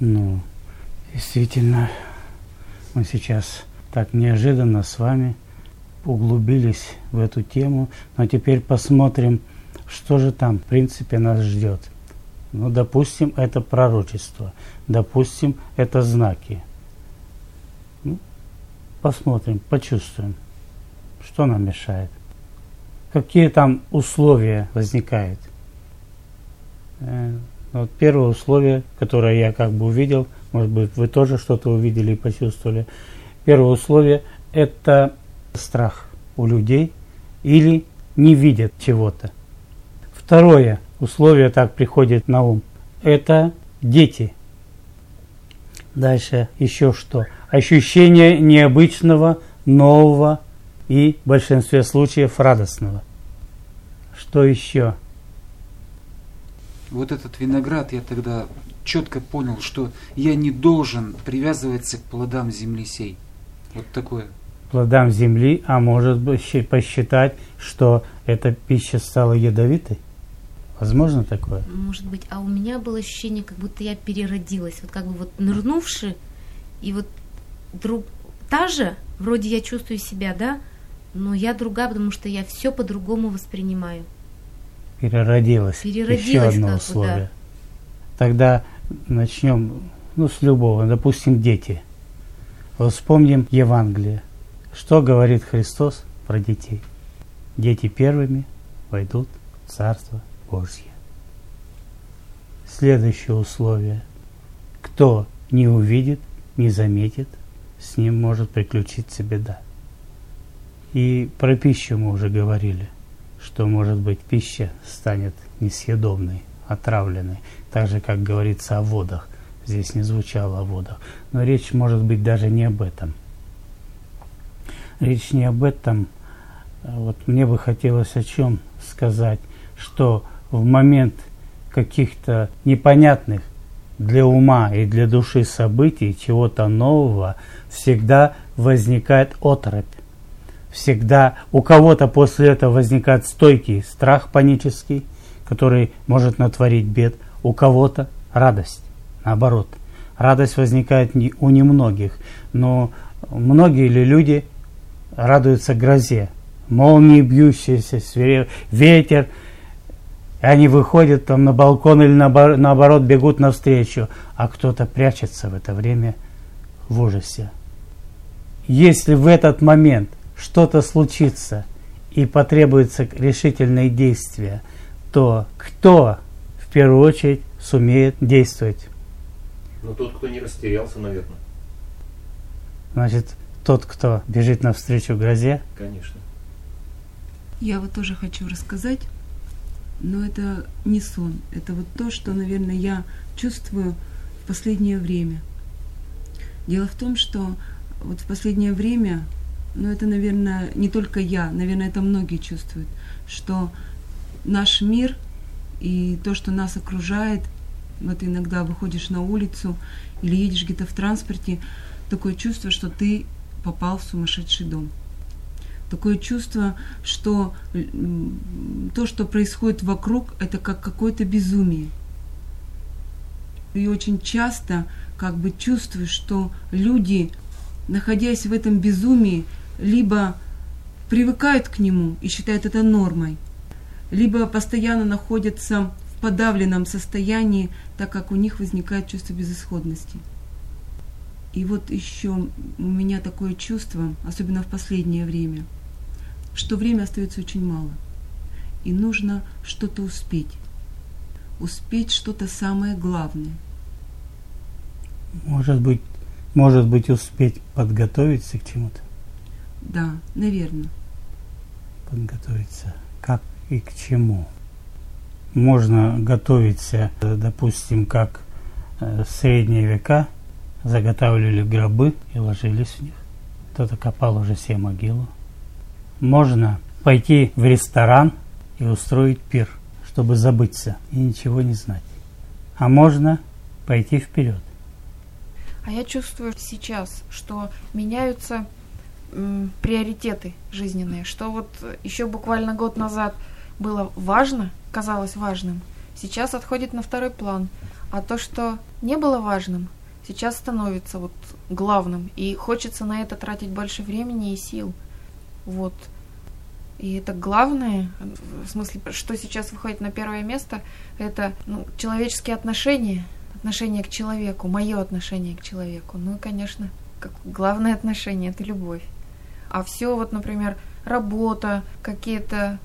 Ну, действительно, мы сейчас так неожиданно с вами углубились в эту тему, но теперь посмотрим, что же там, в принципе, нас ждет. Ну, допустим, это пророчество, допустим, это знаки. Ну, посмотрим, почувствуем, что нам мешает. Какие там условия возникают. Вот первое условие, которое я как бы увидел, может быть, вы тоже что-то увидели и почувствовали. Первое условие – это страх у людей или не видят чего-то. Второе условие так приходит на ум – это дети. Дальше еще что? Ощущение необычного, нового и в большинстве случаев радостного. Что еще? Вот этот виноград, я тогда четко понял, что я не должен привязываться к плодам земли сей. Вот такое. Плодам земли, а может быть посчитать, что эта пища стала ядовитой? Возможно такое? Может быть. А у меня было ощущение, как будто я переродилась. Вот как бы вот нырнувши, и вот та же, вроде я чувствую себя, да, но я другая, потому что я все по-другому воспринимаю. Переродилась. Еще одно условие. Да. Тогда начнем с любого. Допустим, дети. Вот вспомним Евангелие. Что говорит Христос про детей? Дети первыми войдут в Царство Божье. Следующее условие. Кто не увидит, не заметит, с ним может приключиться беда. И про пищу мы уже говорили, что, может быть, пища станет несъедобной, отравленной, так же, как говорится о водах. Здесь не звучало о водах. Но речь может быть даже не об этом. Речь не об этом. Вот мне бы хотелось о чем сказать, что в момент каких-то непонятных для ума и для души событий, чего-то нового, всегда возникает оторопь. Всегда у кого-то после этого возникает стойкий страх панический, который может натворить бед, у кого-то радость. Наоборот, радость возникает у немногих, но многие ли люди радуются грозе, молнии бьющиеся, ветер, и они выходят там на балкон или наоборот бегут навстречу, а кто-то прячется в это время в ужасе. Если в этот момент что-то случится и потребуется решительные действия, то кто в первую очередь сумеет действовать? Ну, тот, кто не растерялся, наверное. Значит, тот, кто бежит навстречу грозе? Конечно. Я вот тоже хочу рассказать, но это не сон. Это вот то, что, наверное, я чувствую в последнее время. Дело в том, что вот в последнее время, это, наверное, не только я, наверное, это многие чувствуют, что наш мир и то, что нас окружает, вот иногда выходишь на улицу или едешь где-то в транспорте, такое чувство, что ты попал в сумасшедший дом. Такое чувство, что то, что происходит вокруг, это как какое-то безумие. И очень часто как бы чувствуешь, что люди, находясь в этом безумии, либо привыкают к нему и считают это нормой, либо постоянно находятся в подавленном состоянии, так как у них возникает чувство безысходности. И вот еще у меня такое чувство, особенно в последнее время, что время остается очень мало. И нужно что-то успеть. Успеть что-то самое главное. Может быть, успеть подготовиться к чему-то? Да, наверное. Подготовиться. Как и к чему? Можно готовиться, допустим, как в средние века заготавливали гробы и ложились в них. Кто-то копал уже себе могилу. Можно пойти в ресторан и устроить пир, чтобы забыться и ничего не знать. А можно пойти вперед. А я чувствую сейчас, что меняются приоритеты жизненные, что вот еще буквально год назад было важно, казалось важным, сейчас отходит на второй план. А то, что не было важным, сейчас становится вот главным. И хочется на это тратить больше времени и сил. Вот. И это главное, в смысле, что сейчас выходит на первое место, это человеческие отношения, отношение к человеку, мое отношение к человеку. Ну и, конечно, как главное отношение – это любовь. А все, вот, например, работа, какие-то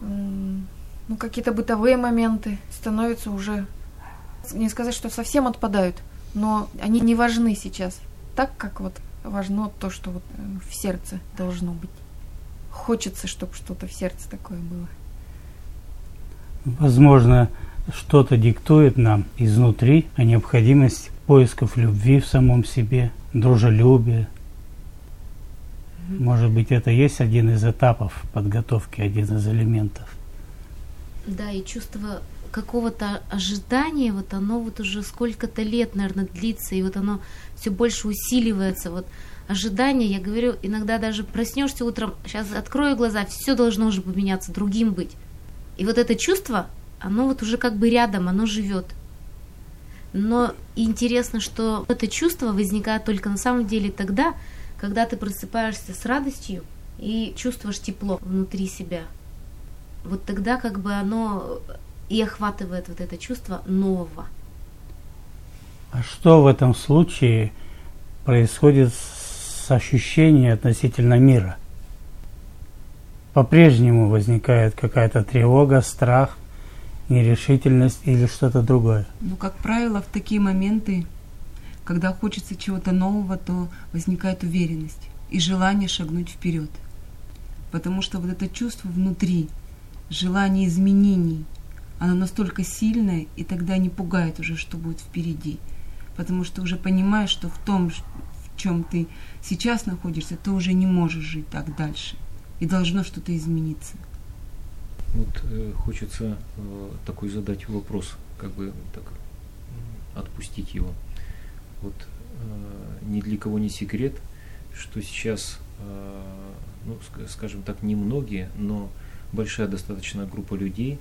бытовые моменты становятся уже, не сказать, что совсем отпадают, но они не важны сейчас, так как вот важно то, что вот в сердце должно быть. Хочется, чтобы что-то в сердце такое было. Возможно, что-то диктует нам изнутри о необходимости поисков любви в самом себе, дружелюбия. Может быть, это есть один из этапов подготовки, один из элементов. Да, и чувство какого-то ожидания, вот оно вот уже сколько-то лет, наверное, длится, и вот оно все больше усиливается. Вот ожидание, я говорю, иногда даже проснешься утром, сейчас открою глаза, все должно уже поменяться, другим быть. И вот это чувство, оно вот уже как бы рядом, оно живет. Но интересно, что это чувство возникает только на самом деле тогда, когда ты просыпаешься с радостью и чувствуешь тепло внутри себя. Вот тогда как бы оно и охватывает вот это чувство нового. А что в этом случае происходит с ощущением относительно мира? По-прежнему возникает какая-то тревога, страх, нерешительность или что-то другое? Ну, как правило, в такие моменты, когда хочется чего-то нового, то возникает уверенность и желание шагнуть вперед. Потому что вот это чувство внутри, желание изменений, оно настолько сильное, и тогда не пугает уже, что будет впереди. Потому что уже понимаешь, что в том, в чем ты сейчас находишься, ты уже не можешь жить так дальше. И должно что-то измениться. Вот хочется такой задать вопрос, как бы так отпустить его. Вот ни для кого не секрет, что сейчас, скажем так, немногие, но большая достаточно группа людей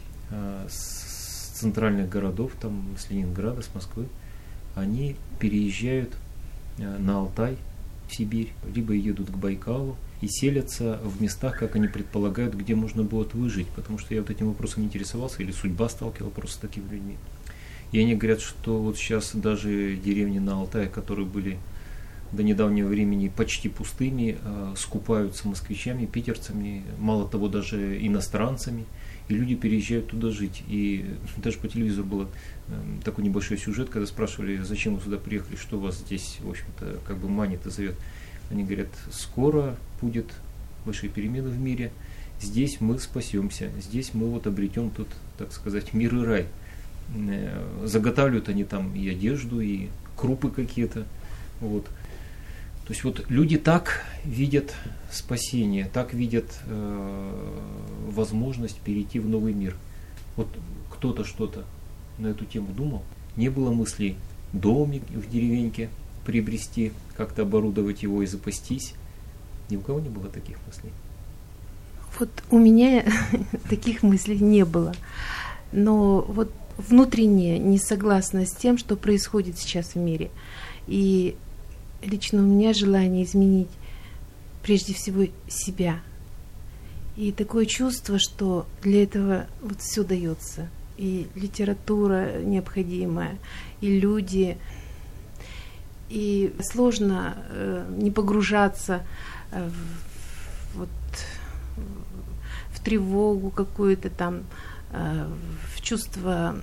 с центральных городов, там, с Ленинграда, с Москвы, они переезжают на Алтай, в Сибирь, либо едут к Байкалу и селятся в местах, как они предполагают, где можно будет выжить. Потому что я вот этим вопросом интересовался, или судьба сталкивала просто с такими людьми. И они говорят, что вот сейчас даже деревни на Алтае, которые были до недавнего времени почти пустыми, скупаются москвичами, питерцами, мало того, даже иностранцами, и люди переезжают туда жить. И даже по телевизору был такой небольшой сюжет, когда спрашивали, зачем вы сюда приехали, что вас здесь, в общем-то, как бы манит и зовет. Они говорят, скоро будет большие перемены в мире, здесь мы спасемся, здесь мы вот обретем тут, так сказать, мир и рай. Заготавливают они там и одежду, и крупы какие-то. Вот. То есть вот люди так видят спасение, так видят возможность перейти в новый мир. Вот кто-то что-то на эту тему думал. Не было мыслей домик в деревеньке приобрести, как-то оборудовать его и запастись. Ни у кого не было таких мыслей? Вот у меня таких мыслей не было. Но вот внутренне не согласна с тем, что происходит сейчас в мире. И лично у меня желание изменить прежде всего себя. И такое чувство, что для этого вот все дается. И литература необходимая, и люди. И сложно не погружаться в тревогу какую-то там, в чувство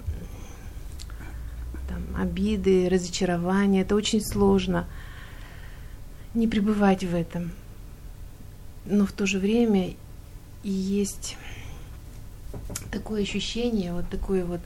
там, обиды, разочарования. Это очень сложно не пребывать в этом. Но в то же время и есть такое ощущение, вот такое вот,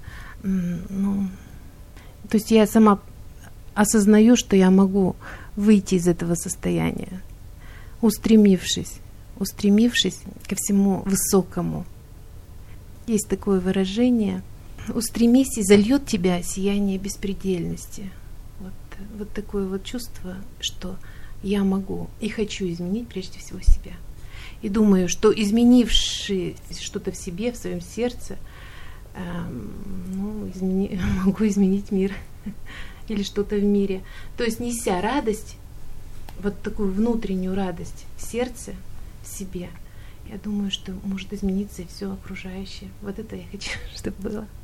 то есть я сама осознаю, что я могу выйти из этого состояния, устремившись ко всему высокому. Есть такое выражение: устремись, и зальет тебя сияние беспредельности. Вот такое вот чувство, что я могу и хочу изменить прежде всего себя. И думаю, что изменивши что-то в себе, в своем сердце, могу изменить мир или что-то в мире. То есть неся радость, вот такую внутреннюю радость в сердце, в себе, я думаю, что может измениться и все окружающее. Вот это я хочу, чтобы было.